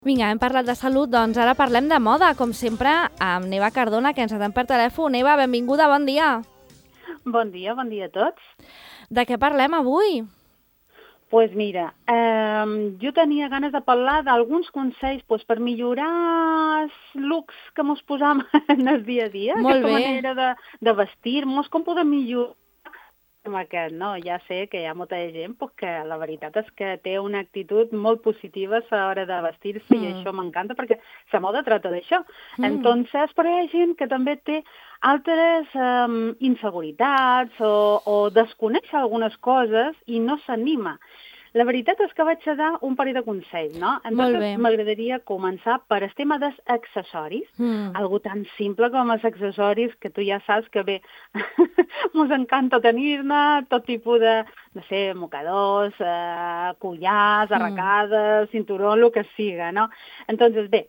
Vinga, hem parlat de salut, doncs ara parlem de moda, com sempre, amb Neva Cardona, que ens atén per telèfon. Neva, benvinguda, bon dia. Bon dia a tots. De què parlem avui? Pues mira, jo tenia ganes de parlar d'alguns consells per millorar els looks que mos posam en el dia a dia, Molt aquesta bé. manera de vestir-nos, com podem millorar amb aquest, no? Ja sé que hi ha molta gent que la veritat és que té una actitud molt positiva a l'hora de vestir-se i això m'encanta perquè la moda trata d'això. Entonces, però hi ha gent que també té altres inseguretats o desconeix algunes coses i no s'anima. La veritat és que vaig a dar un parell de consells, no? Molt bé. Entonces, m'agradaria començar per el tema dels accessoris. Algo tan simple com els accessoris que tu ja saps que bé, mos encanta tenir-ne, tot tipus de, no sé, mocadors, collars, arracades, cinturó, el que siga, no? Entonces, bé,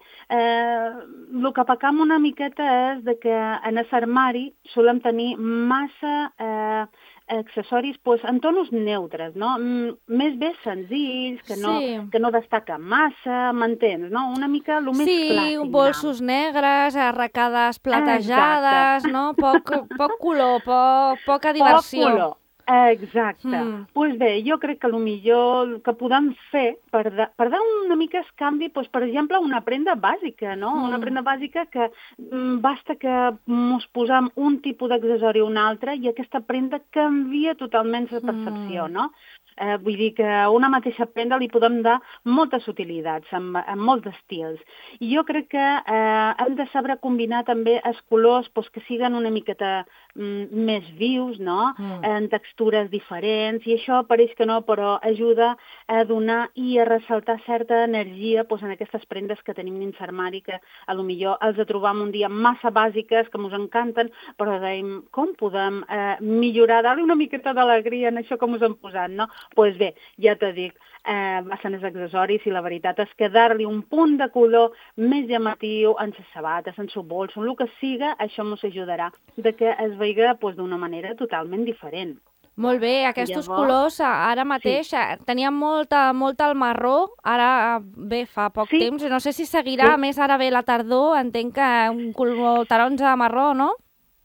el que pecam una miqueta és de que en l'armari solem tenir massa accessoris en tonos neutres, no? Més bé senzills, que no destaquen massa, m'entens, no? Una mica el més clàssic. Sí, bolsos negres, arracades platejades, no? Poc color, poca diversió. Poc color. Exacte. Doncs bé, jo crec que el millor que podem fer per dar una mica el canvi, per exemple, una prenda bàsica, no? Una prenda bàsica que basta que ens posem un tipus d'accessori o un altre i aquesta prenda canvia totalment la percepció, no? Vull dir que a una mateixa prenda li podem dar moltes utilitats, amb molts estils. I jo crec que hem de saber combinar també els colors que siguen una miqueta més vius, no? En textures diferents, i això pareix que no, però ajuda a donar i a ressaltar certa energia en aquestes prendes que tenim dins l'armari, que a lo millor els trobam un dia massa bàsiques, que ens encanten, però dèiem, com podem millorar, dar-li una miqueta d'alegria en això que ens hem posat, no? Doncs bé, ja t'ho dic, passen els accessoris i la veritat és que dar-li un punt de color més llamatiu en les sabates, en el bolso, en el que siga, això ens ajudarà de que es veiga d'una manera totalment diferent. Molt bé, aquests colors ara mateix teníem molt al marró, ara bé, fa poc temps, no sé si seguirà, més ara ve la tardor, entenc que un color taronja marró, no?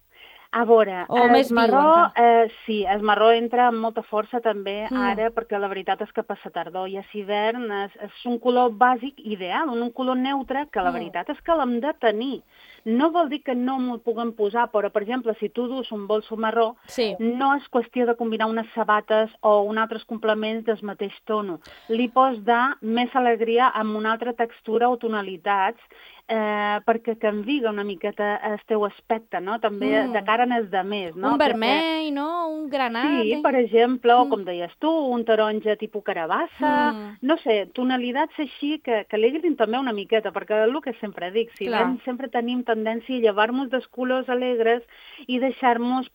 A veure, el marró, sí, el marró entra amb molta força també ara, perquè la veritat és que passa tardor i a l'hivern és un color bàsic ideal, un color neutre que la veritat és que l'hem de tenir. No vol dir que no m'ho puguem posar, però, per exemple, si tu dus un bolso marró, no és qüestió de combinar unes sabates o uns altres complements del mateix tono. Li pots dar més alegria amb una altra textura o tonalitats perquè canvia una miqueta el teu aspecte, no? També de cara en els demés, no? Un vermell, no? Un granat. Sí, per exemple, o com deies tu, un taronja tipus carabassa, no sé, tonalitats així que alegrin també una miqueta, perquè el que sempre dic, si ben sempre tenim tendència a llevar-nos dels colors alegres i deixar-nos,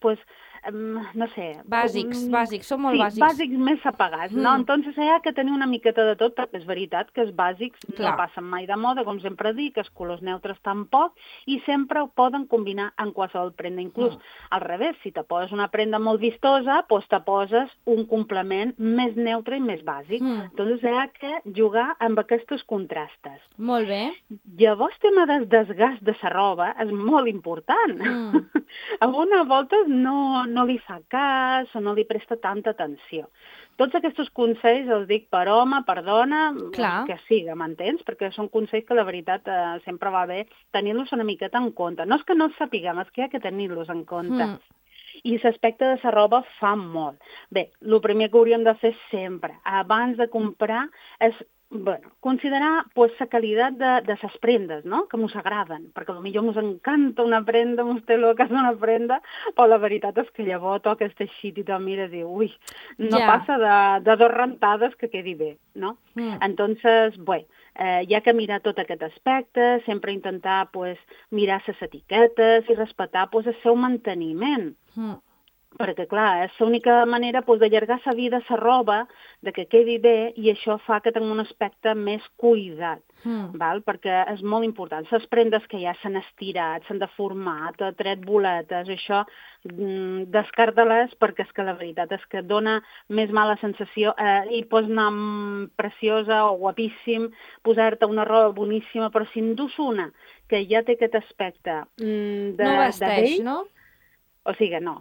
no sé... Bàsics, són molt bàsics. Sí, bàsics més apagats, no? Entonces hi ha que tenir una miqueta de tot, perquè és veritat que els bàsics no passen mai de moda, com sempre dic, els colors neutres tampoc, i sempre ho poden combinar en qualsevol prenda. Inclús al revés, si te poses una prenda molt vistosa, doncs te poses un complement més neutre i més bàsic. Entonces hi ha que jugar amb aquests contrastes. Molt bé. Llavors, el tema del desgast de la roba és molt important. Algunes voltes no li fa cas o no li presta tanta atenció. Tots aquests consells els dic per home, per dona, que siga, m'entens? Perquè són consells que la veritat sempre va bé tenir-los una miqueta en compte. No és que no els sapiguem, és que hi ha que tenir-los en compte. I l'aspecte de la roba fa molt. Bé, el primer que hauríem de fer sempre, abans de comprar, és considerar la qualitat de les prendes, no? Que ens agraden, perquè potser ens encanta una prenda, ens té loques una prenda, però la veritat és que llavors toques teixit i te'l mires i dius, ui, no passa de dos rentades que quedi bé, no? Entonces, hi ha que mirar tot aquest aspecte, sempre intentar mirar les etiquetes i respectar el seu manteniment. perquè, clar, és l'única manera d'allargar la vida, la roba, de que quedi bé, i això fa que tingui un aspecte més cuidat, val? Perquè és molt important. Les prendes que ja s'han estirat, s'han deformat, ha tret boletes, això, descarta-les, perquè és que la veritat és que dona més mala sensació, i pots anar preciosa o guapíssim, posar-te una roba boníssima, però si en dus una que ja té aquest aspecte no vesteix, no? O sigui, no.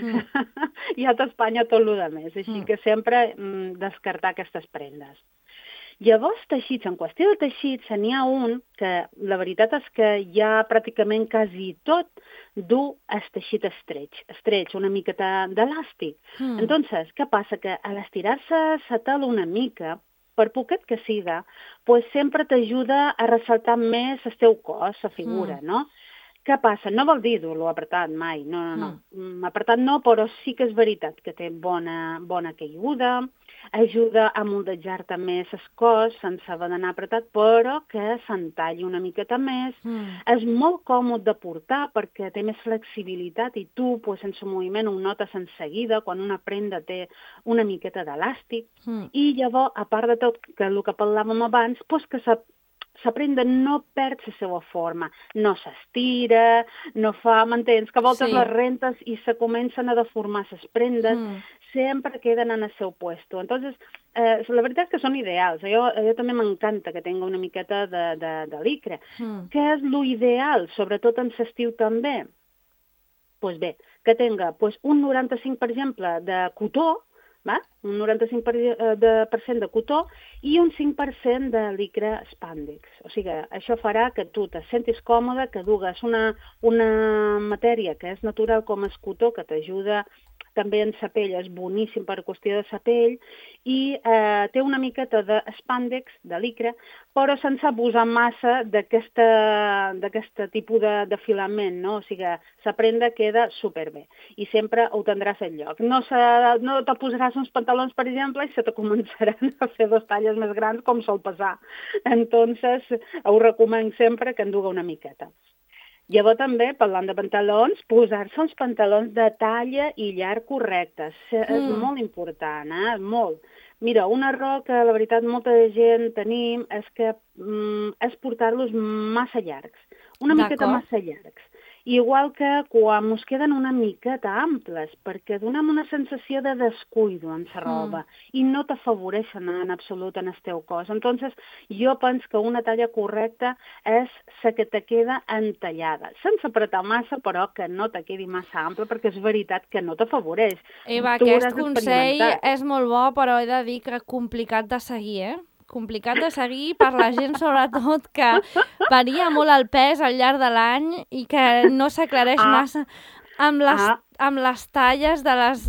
Hi ha a Espanya tot el més, així que sempre descartar aquestes prendes. Llavors, teixits, en qüestió de teixits, n'hi ha un que la veritat és que ja pràcticament quasi tot du el teixit estreig, una miqueta d'elàstic. Entonces, què passa? Que a l'estirar-se la tela una mica, per poquet que siga, pues sempre t'ajuda a ressaltar més el teu cos, la figura, no? Què passa? No vol dir dur-lo apretat mai, no. Apretat no, però sí que és veritat que té bona caiguda, ajuda a moldejar-te més el cos sense haver d'anar apretat, però que s'entalli una miqueta més. És molt còmode de portar perquè té més flexibilitat i tu, pues, sense moviment, ho notes en seguida quan una prenda té una miqueta d'elàstic. I llavors, a part de tot, que el que parlàvem abans, pues que la prenda no perd la seva forma, no s'estira, no fa, m'entens, que a voltes les rentes i se comencen a deformar les prendes, sempre queden en el seu puesto. Entonces, la veritat és que són ideals. Jo també m'encanta que tingui una miqueta de licra. Què és lo ideal, sobretot en l'estiu també? Doncs bé, que tingui un 95%, per exemple, de cotó, un 95% de cotó i un 5% de licra spàndex. O sigui, això farà que tu te sentis còmode, que dugues una matèria que és natural com el cotó, que t'ajuda també en la pell, és boníssim per qüestió de la pell, i té una miqueta de spàndex, de licra, però sense abusar massa d'aquest tipus de filament, no? O sigui, la prenda queda superbé i sempre ho tindràs al lloc. No te posaràs uns pantalons, per exemple, i se te començaran a fer 2 talles més grans, com sol passar. Entonces, ho recomano sempre que en duga una miqueta. Llavors també, parlant de pantalons, posar-se uns pantalons de talla i llarg correctes. És molt important, molt. Mira, un error que la veritat molta gent tenim és que és portar-los massa llargs, una miqueta massa llargs. Igual que quan ens queden una miqueta amples, perquè donem una sensació de descuido en la roba i no t'afavoreixen en absolut en el teu cos. Entonces, jo penso que una talla correcta és la que te queda entallada, sense apretar massa, però que no te quedi massa ample, perquè és veritat que no t'afavoreix. Eva, aquest consell és molt bo, però he de dir que complicat de seguir, complicat de seguir per la gent, sobretot, que varia molt el pes al llarg de l'any i que no s'aclareix massa amb les talles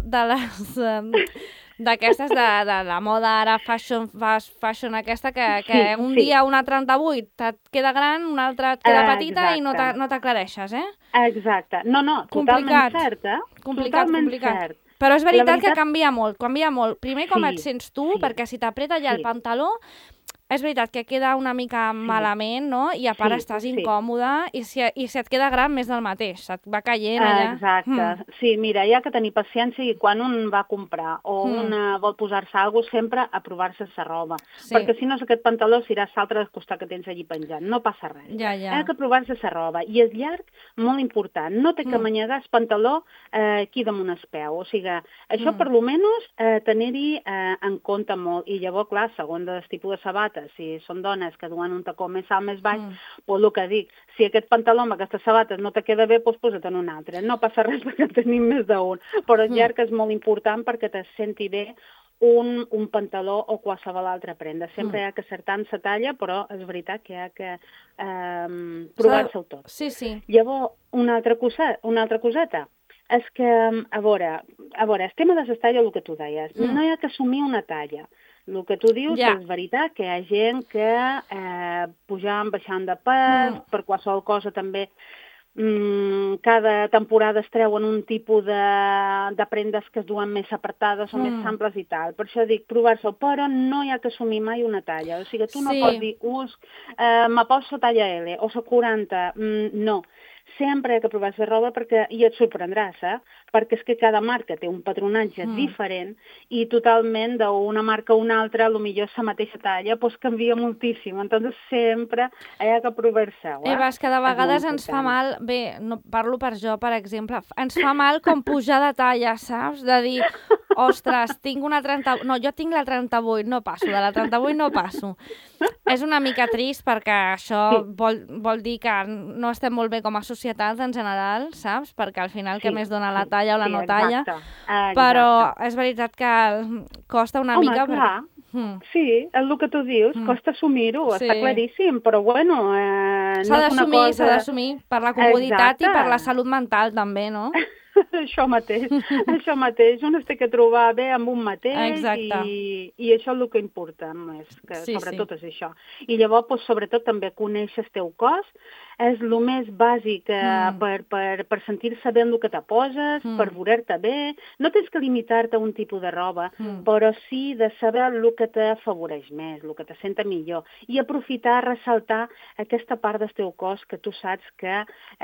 d'aquestes de la moda ara fashion aquesta, que un dia una 38 et queda gran, una altra et queda petita i no t'aclareixes, Exacte. No, totalment cert, Complicat. Però és veritat que canvia molt. Primer com et sents tu, perquè si t'apreta ja el pantaló, és veritat que queda una mica malament, no? I a part estàs incòmode i si et queda gran més del mateix, et va caient allà. Exacte. Sí, mira, hi ha que tenir paciència i quan un va comprar o un vol posar-se alguna cosa, sempre a provar-se la roba. Perquè si no, aquest pantaló serà l'altre del costat que tens allí penjant. No passa res. Ha que provar-se la roba. I és llarg, molt important. No té que manyegar el pantaló aquí damunt el peu. O sigui, això per lo menos tenir-hi en compte molt. I llavors, clar, segons el tipus de sabata, si són dones que duen un tacó més alt, més baix, doncs el que dic, si aquest pantaló amb aquestes sabates no te queda bé, doncs posa't en un altre. No passa res perquè tenim més d'un, però és llarg, és molt important perquè te senti bé un pantaló o qualsevol altra prenda. Sempre hi ha que acertar en la talla, però és veritat que hi ha que provar-se-ho tot. Sí. Llavors, una altra coseta, és que, a veure, el tema de les talles, el que tu deies, no hi ha que assumir una talla. El que tu dius és veritat, que hi ha gent que pujant, baixant de pes, per qualsevol cosa també, cada temporada es treuen un tipus de prendes que es duen més apretades o més amples i tal. Per això dic, provar-se-ho, però no hi ha que assumir mai una talla. O sigui, tu no pots dir, me poso talla L o 40, no. sempre hi ha que provar fer roba i et sorprendràs, perquè és que cada marca té un patronatge diferent i totalment d'una marca a una altra, potser la mateixa talla, doncs canvia moltíssim. Entonces sempre hi ha que provar-se-ho. Eva, és que de vegades ens fa mal, bé, no parlo per jo, per exemple, ens fa mal com pujar de talla, saps? De dir, ostres, tinc una 30... No, jo tinc la 38, no passo, de la 38 no passo. És una mica trist perquè això vol dir que no estem molt bé com a societat en general, saps? Perquè al final què més dona la talla o la no talla. Però és veritat que costa una mica. Home, clar. Sí, el que tu dius, costa assumir-ho, està claríssim, però bueno... S'ha d'assumir per la comoditat i per la salut mental també, no? Això mateix. Un es té que trobar bé amb un mateix i això és el que importa més, que sobretot és això. I llavors, sobretot, també conèixer el teu cos, és el més bàsic per sentir-se bé en el que te poses, per veure-te bé. No tens que limitar-te a un tipus de roba, però sí de saber el que t'afavoreix més, el que te senta millor, i aprofitar, ressaltar aquesta part del teu cos que tu saps que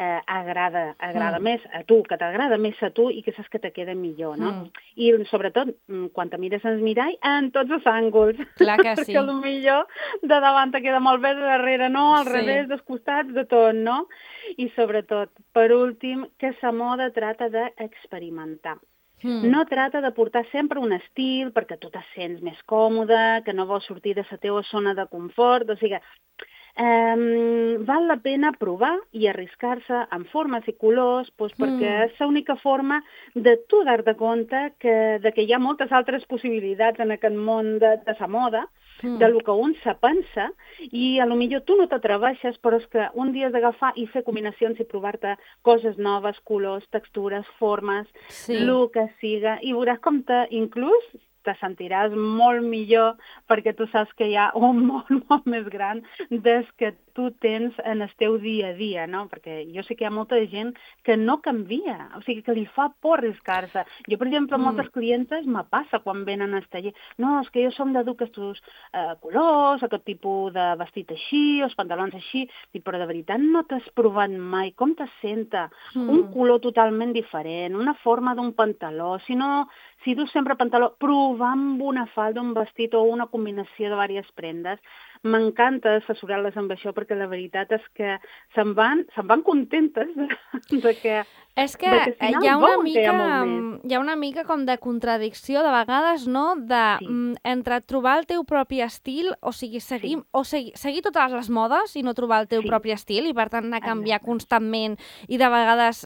agrada més a tu, que t'agrada més a tu i que saps que te queda millor, no? I sobretot, quan te mires en el mirall, en tots els ànguls. Clar que sí. Perquè potser de davant te queda molt bé, de darrere no, al revés, dels costats, de tot, no? I sobretot, per últim, que la moda trata d'experimentar. No trata de portar sempre un estil perquè tu te sents més còmode, que no vols sortir de la teva zona de confort, o sigui, val la pena provar i arriscar-se en formes i colors perquè és l'única forma de tu dar-te compte que hi ha moltes altres possibilitats en aquest món de la moda, del que un se pensa, i potser tu no t'atreveixes, però és que un dia has d'agafar i fer combinacions i provar-te coses noves, colors, textures, formes, el que siga, i veuràs com inclús te sentiràs molt millor perquè tu saps que hi ha un món molt més gran des que tu tens en el teu dia a dia, no? Perquè jo sé que hi ha molta gent que no canvia, o sigui, que li fa por arriscar-se. Jo, per exemple, moltes clientes me passa quan venen al taller, no, és que jo som de dur aquests colors, aquest tipus de vestit així, els pantalons així, però de veritat no t'has provat mai com te senta un color totalment diferent, una forma d'un pantaló, si dus sempre pantaló, provar amb una falda, un vestit o una combinació de diverses prendes. M'encanta assessorar-les amb això perquè la veritat és que se'n van contentes de que... És que hi ha una mica com de contradicció de vegades, no? Entre trobar el teu propi estil, o sigui, seguir totes les modes i no trobar el teu propi estil i per tant anar a canviar constantment i de vegades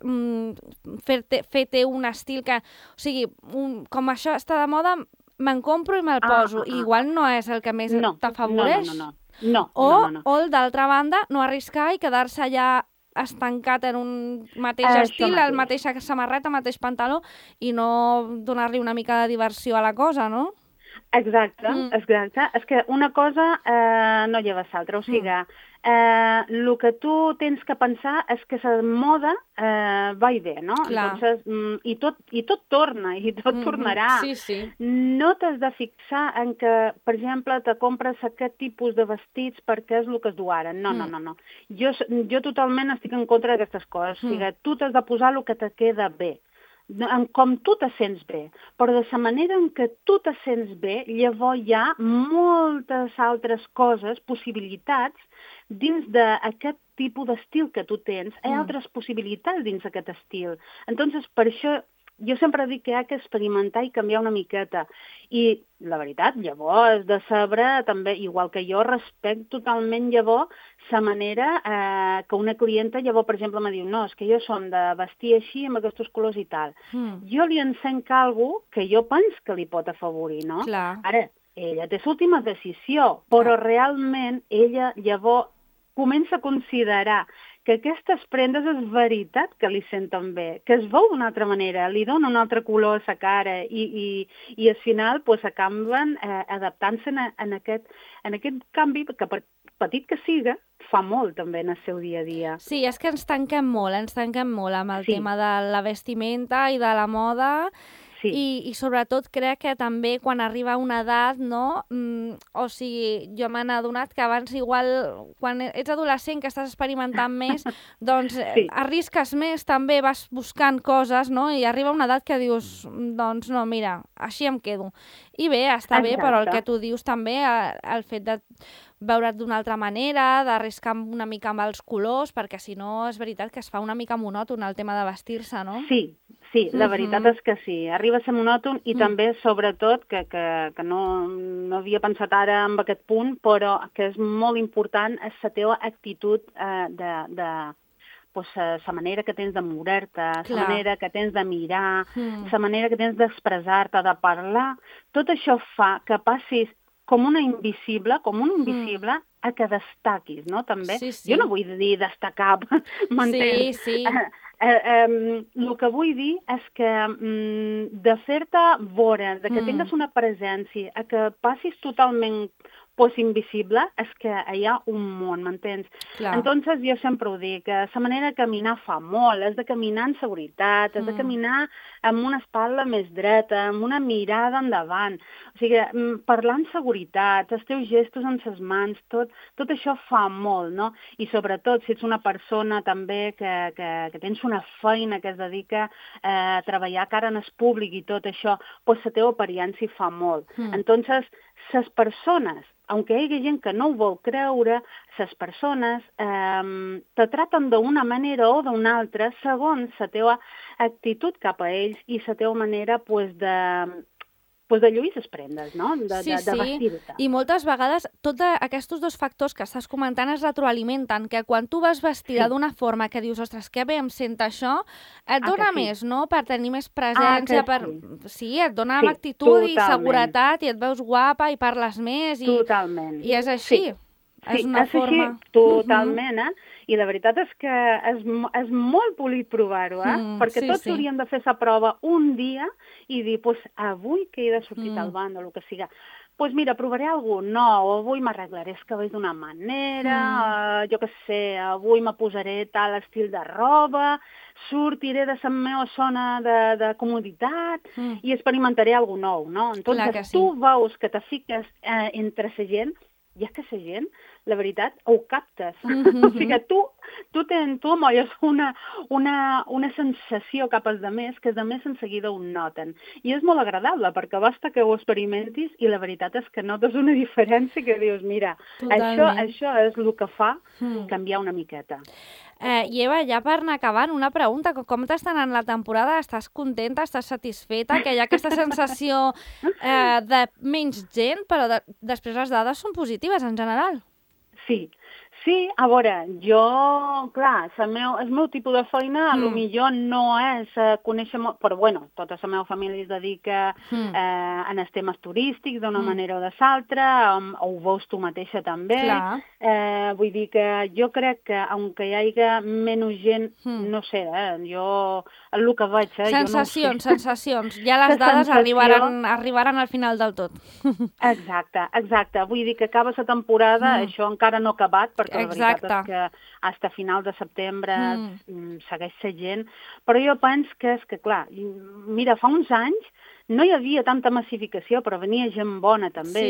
fer-te un estil que... O sigui, com això està de moda, me'n compro i me'l poso. I igual no és el que més t'afavoreix. No. O, d'altra banda, no arriscar i quedar-se allà estancat en un mateix estil, el mateixa samarreta, el mateix pantaló, i no donar-li una mica de diversió a la cosa, no? Exacte. És que una cosa no lleva l'altra, o sigui, el que tu tens que pensar és que la moda va i ve, no? Entonces, i tot torna, i tot tornarà. Sí. No t'has de fixar en que, per exemple, te compres aquest tipus de vestits perquè és el que es du ara. No. Jo totalment estic en contra d'aquestes coses. O sigui, tu t'has de posar el que te queda bé, com tu te sents bé, però de la manera en què tu te sents bé, llavors hi ha moltes altres coses, possibilitats, dins d'aquest tipus d'estil que tu tens, hi ha altres possibilitats dins d'aquest estil. Entonces, per això jo sempre dic que hi ha que experimentar i canviar una miqueta. I la veritat, llavors, de saber també, igual que jo, respecto totalment llavors la manera que una clienta llavors, per exemple, me diu, no, és que jo som de vestir així amb aquests colors i tal. Jo li ensenc alguna que jo penso que li pot afavorir, no? Clar. Ara, ella té l'última decisió, però realment ella llavors comença a considerar que aquestes prendes és veritat que li senten bé, que es veu d'una altra manera, li dona un altre color a la cara i al final acaben adaptant-se en aquest canvi que per petit que siga, fa molt també en el seu dia a dia. Sí, és que ens tanquem molt amb el tema de la vestimenta i de la moda sí. I sobretot crec que també quan arriba una edat, no? O sigui, jo m'he adonat que abans igual, quan ets adolescent, que estàs experimentant més, doncs arrisques més, també vas buscant coses, no? I arriba una edat que dius, doncs no, mira, així em quedo. I bé, està bé, però el que tu dius també, el fet de veure't d'una altra manera, d'arriscar una mica amb els colors, perquè si no és veritat que es fa una mica monòton el tema de vestir-se, no? Sí, la veritat és que sí. Arriba a ser monòton i també, sobretot, que no havia pensat ara en aquest punt, però que és molt important és la teva actitud la manera que tens de moure-te, la manera que tens de mirar, la manera que tens d'expressar-te, de parlar. Tot això fa que passis com un invisible, a que destaquis, no? També. Jo no vull dir destacar, m'entens? Sí. El que vull dir és que de fer-te veure, de que tingues una presència, a que passis totalment invisible, és que hi ha un món, m'entens? Entonces jo sempre ho dic, que la manera de caminar fa molt, és de caminar en seguretat, és de caminar amb una espatlla més dreta, amb una mirada endavant. O sigui, parlar en seguretat, els teus gestos en les mans, tot això fa molt, no? I sobretot, si ets una persona també que tens una feina que es dedica a treballar cara en el públic i tot això, doncs la teva apariencia fa molt. Entonces, les persones, aunque hi hagi gent que no ho vol creure, les persones te traten d'una manera o d'una altra segons la teva actitud cap a ells i la teva manera de lluir les prendes, no? De vestir-te. I moltes vegades tots aquests dos factors que estàs comentant es retroalimenten, que quan tu vas vestida d'una forma que dius, ostres, que bé em sent això, et dona més, no? Per tenir més presència, sí, et dona actitud i seguretat i et veus guapa i parles més. Totalment. I és així. Sí, és així, totalment, I la veritat és que és molt polit provar-ho, perquè tots hauríem de fer la prova un dia i dir, doncs avui que he de sortir al bany o el que siga, doncs mira, provaré alguna nou, avui m'arreglaré els cabells d'una manera, jo què sé, avui me posaré tal estil de roba, sortiré de la meva zona de comoditat i experimentaré alguna nou, no? Entonces tu veus que te fiques entre la gent, i és que la gent, la veritat, ho captes. O sigui, tu amolles una sensació cap als altres que els altres en seguida ho noten. I és molt agradable, perquè basta que ho experimentis i la veritat és que notes una diferència que dius, mira, això és el que fa canviar una miqueta. I Eva, ja per anar acabant, una pregunta. Com t'està anant la temporada? Estàs contenta? Estàs satisfeta? Que hi ha aquesta sensació de menys gent, però després les dades són positives en general. Sí, a veure, jo, clar, el meu tipus de feina potser no és conèixer molt, però bueno, tota la meva família es dedica en els temes turístics d'una manera o de l'altra, ho veus tu mateixa també. Vull dir que jo crec que, aunque hi hagi menys gent, no sé, jo el que veig... Sensacions. Ja les dades arribaran al final del tot. Exacte. Vull dir que acaba la temporada, això encara no ha acabat, perquè la veritat és que fins a final de setembre segueix la gent, però jo penso que és que, clar, mira, fa uns anys no hi havia tanta massificació, però venia gent bona també,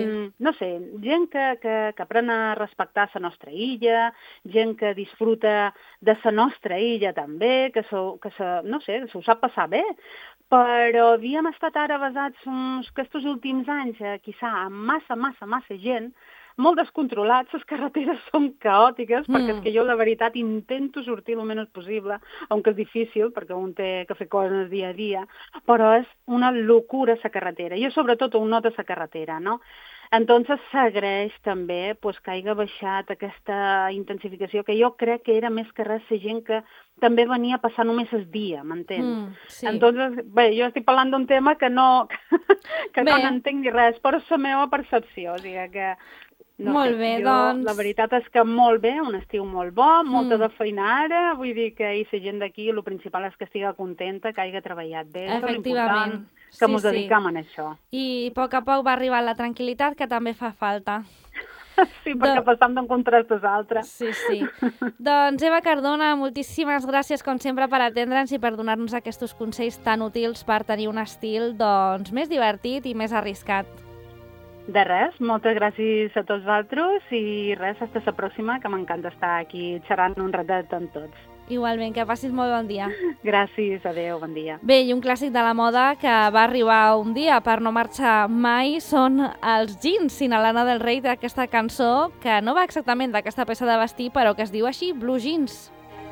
gent que aprèn a respectar la nostra illa, gent que disfruta de la nostra illa també, que s'ho sap passar bé, però havíem estat ara basats aquests últims anys, quizà, amb massa gent, molt descontrolats, les carreteres són caòtiques, perquè és que jo, la veritat, intento sortir el menys possible, aunque és difícil, perquè un té que fer coses dia a dia, però és una locura la carretera. Jo, sobretot, ho noto a la carretera, no? Entonces s'agraeix també que hagi baixat aquesta intensificació, que jo crec que era més que res la gent que també venia a passar només el dia, m'entens? Entonces, bé, jo estic parlant d'un tema que no n'entenc ni res, però és la meva percepció, o sigui que... Molt bé, doncs... La veritat és que molt bé, un estiu molt bo, molta de feina ara, vull dir que la gent d'aquí, el principal és que estigui contenta, que hagi treballat bé, és l'important que ens dediquem a això. I a poc va arribar la tranquil·litat, que també fa falta. Sí, perquè passant d'un contrast a l'altre. Sí. Doncs Eva Cardona, moltíssimes gràcies com sempre per atendre'ns i per donar-nos aquests consells tan útils per tenir un estil doncs més divertit i més arriscat. De res, moltes gràcies a tots vosaltres i res, fins la pròxima, que m'encanta estar aquí xerrant un ratet amb tots. Igualment, que passis molt bon dia. Gràcies, adeu, bon dia. Bé, i un clàssic de la moda que va arribar un dia per no marxar mai són els jeans, sin Lana del Rey, d'aquesta cançó que no va exactament d'aquesta peça de vestir, però que es diu així, Blue Jeans.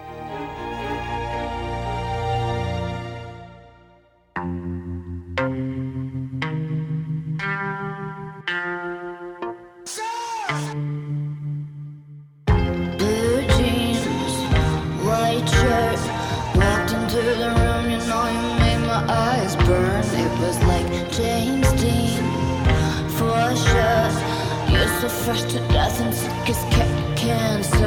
Through the room, you know you made my eyes burn. It was like James Dean, for sure. You're so fresh to death and sick as cancer.